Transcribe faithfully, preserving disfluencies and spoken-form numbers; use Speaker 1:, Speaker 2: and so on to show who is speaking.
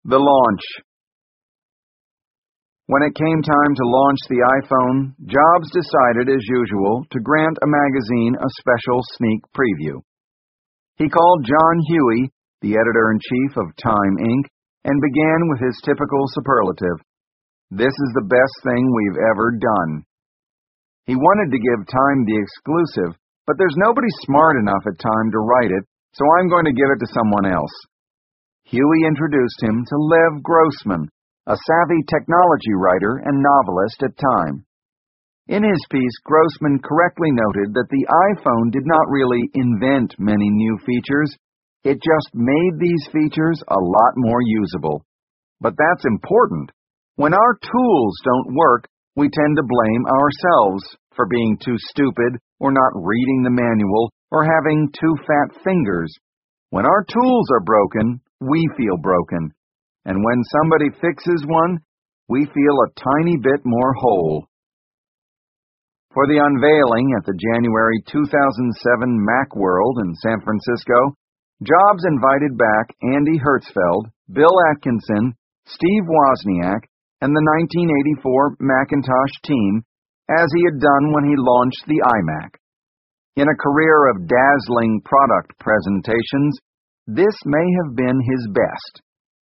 Speaker 1: The launch. When it came time to launch the iPhone, Jobs decided, as usual, to grant a magazine a special sneak preview. He called John Huey, the editor-in-chief of Time Incorporated, and began with his typical superlative. "This is the best thing we've ever done." He wanted to give Time the exclusive, but there's nobody smart enough at Time to write it, so I'm going to give it to someone else. Huey introduced him to Lev Grossman, a savvy technology writer and novelist at Time. In his piece, Grossman correctly noted that the iPhone did not really invent many new features, it just made these features a lot more usable. But that's important. When our tools don't work, we tend to blame ourselves for being too stupid or not reading the manual or having too fat fingers. When our tools are broken, we feel broken. And when somebody fixes one, we feel a tiny bit more whole. For the unveiling at the January two thousand seven Macworld in San Francisco, Jobs invited back Andy Hertzfeld, Bill Atkinson, Steve Wozniak, and the nineteen eighty-four Macintosh team, as he had done when he launched the iMac. In a career of dazzling product presentations, this may have been his best.